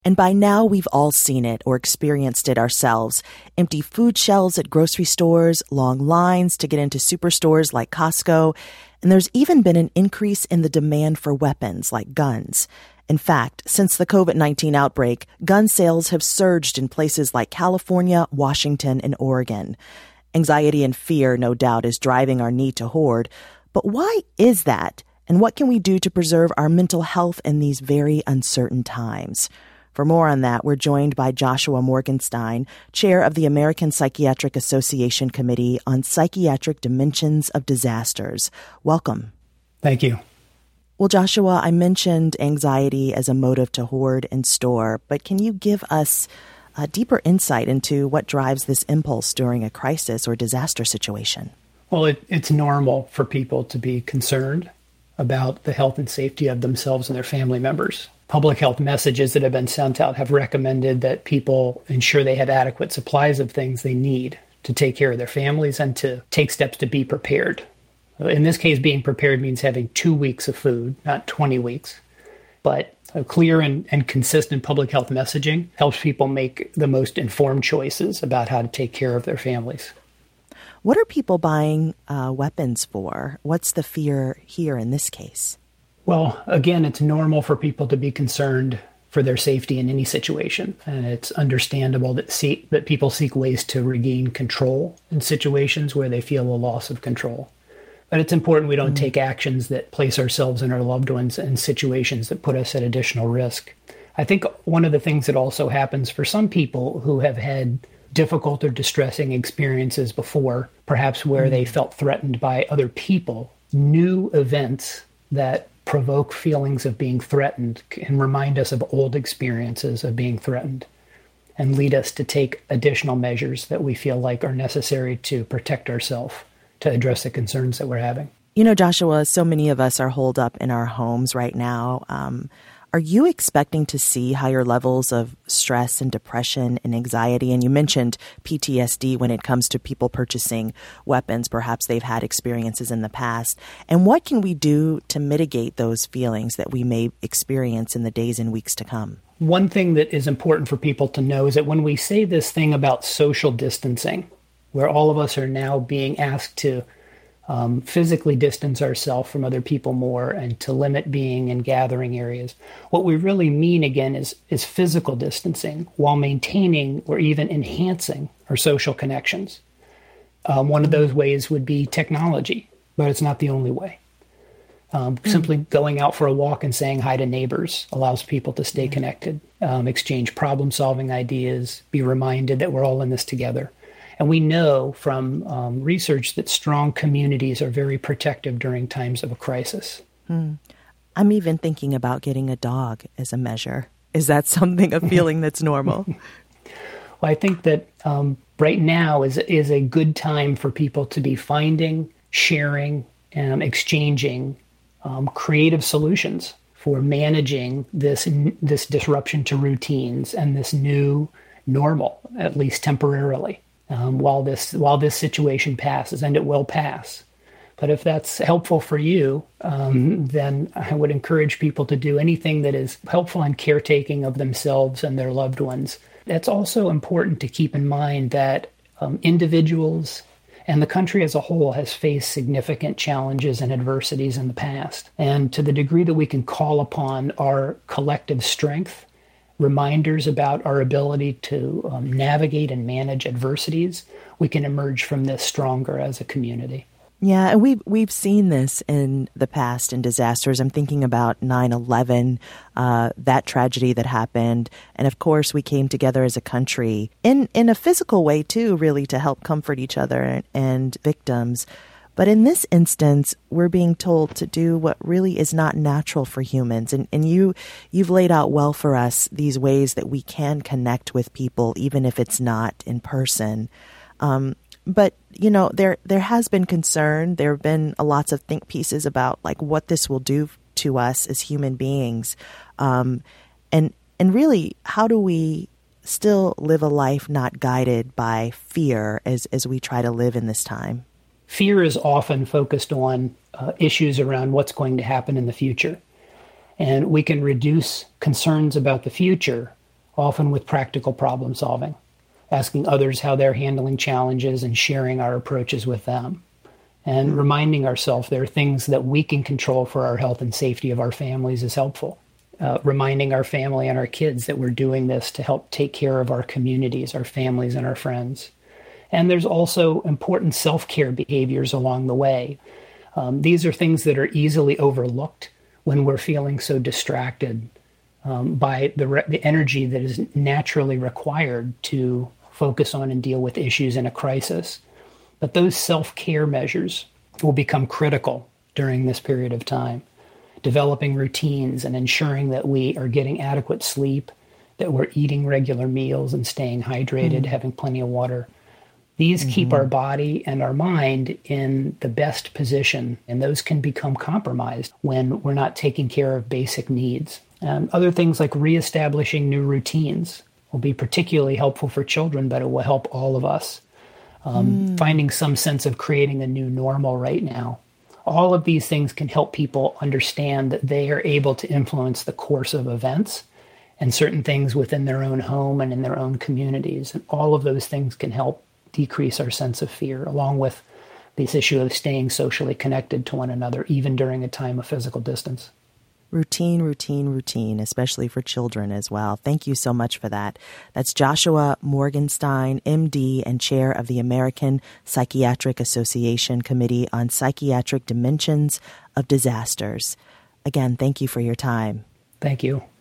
And by now, we've all seen it or experienced it ourselves. Empty food shelves at grocery stores, long lines to get into superstores like Costco, and there's even been an increase in the demand for weapons like guns. In fact, since the COVID-19 outbreak, gun sales have surged in places like California, Washington, and Oregon. Anxiety and fear, no doubt, is driving our need to hoard. But why is that? And what can we do to preserve our mental health in these very uncertain times? For more on that, we're joined by Joshua Morgenstein, chair of the American Psychiatric Association Committee on Psychiatric Dimensions of Disasters. Welcome. Thank you. Well, Joshua, I mentioned anxiety as a motive to hoard and store, but can you give us a deeper insight into what drives this impulse during a crisis or disaster situation? Well, it's normal for people to be concerned about the health and safety of themselves and their family members. Public health messages that have been sent out have recommended that people ensure they have adequate supplies of things they need to take care of their families and to take steps to be prepared. In this case, being prepared means having 2 weeks of food, not 20 weeks. But a clear and consistent public health messaging helps people make the most informed choices about how to take care of their families. What are people buying weapons for? What's the fear here in this case? Well, again, it's normal for people to be concerned for their safety in any situation. And it's understandable that people seek ways to regain control in situations where they feel a loss of control. But it's important we don't take actions that place ourselves and our loved ones in situations that put us at additional risk. I think one of the things that also happens for some people who have had difficult or distressing experiences before, perhaps where they felt threatened by other people, new events that provoke feelings of being threatened can remind us of old experiences of being threatened and lead us to take additional measures that we feel like are necessary to protect ourselves, to address the concerns that we're having. You know, Joshua, so many of us are holed up in our homes right now. Are you expecting to see higher levels of stress and depression and anxiety? And you mentioned PTSD when it comes to people purchasing weapons. Perhaps they've had experiences in the past. And what can we do to mitigate those feelings that we may experience in the days and weeks to come? One thing that is important for people to know is that when we say this thing about social distancing, where all of us are now being asked to physically distance ourselves from other people more and to limit being in gathering areas. What we really mean, again, is physical distancing while maintaining or even enhancing our social connections. One of those ways would be technology, but it's not the only way. Simply going out for a walk and saying hi to neighbors allows people to stay connected, exchange problem-solving ideas, be reminded that we're all in this together. And we know from research that strong communities are very protective during times of a crisis. I'm even thinking about getting a dog as a measure. Is that a feeling that's normal? Well, I think that right now is a good time for people to be finding, sharing, and exchanging creative solutions for managing this disruption to routines and this new normal, at least temporarily. While this situation passes, and it will pass. But if that's helpful for you, then I would encourage people to do anything that is helpful in caretaking of themselves and their loved ones. It's also important to keep in mind that individuals and the country as a whole has faced significant challenges and adversities in the past. And to the degree that we can call upon our collective strength, reminders about our ability to navigate and manage adversities, we can emerge from this stronger as a community. Yeah, and we've seen this in the past in disasters. I'm thinking about 9/11, that tragedy that happened. And of course, we came together as a country in a physical way, too, really, to help comfort each other and victims. But in this instance, we're being told to do what really is not natural for humans. And you've laid out well for us these ways that we can connect with people, even if it's not in person. But, you know, there has been concern. There have been lots of think pieces about like what this will do to us as human beings. And really, how do we still live a life not guided by fear as we try to live in this time? Fear is often focused on issues around what's going to happen in the future. And we can reduce concerns about the future often with practical problem solving, asking others how they're handling challenges and sharing our approaches with them, and reminding ourselves there are things that we can control for our health and safety of our families is helpful. Reminding our family and our kids that we're doing this to help take care of our communities, our families, and our friends. And there's also important self-care behaviors along the way. These are things that are easily overlooked when we're feeling so distracted by the energy that is naturally required to focus on and deal with issues in a crisis. But those self-care measures will become critical during this period of time. Developing routines and ensuring that we are getting adequate sleep, that we're eating regular meals and staying hydrated, having plenty of water. These keep our body and our mind in the best position, and those can become compromised when we're not taking care of basic needs. Other things like reestablishing new routines will be particularly helpful for children, but it will help all of us. Finding some sense of creating a new normal right now. All of these things can help people understand that they are able to influence the course of events and certain things within their own home and in their own communities. And all of those things can help decrease our sense of fear, along with this issue of staying socially connected to one another, even during a time of physical distance. Routine, routine, routine, especially for children as well. Thank you so much for that. That's Joshua Morgenstein, MD, and chair of the American Psychiatric Association Committee on Psychiatric Dimensions of Disasters. Again, thank you for your time. Thank you.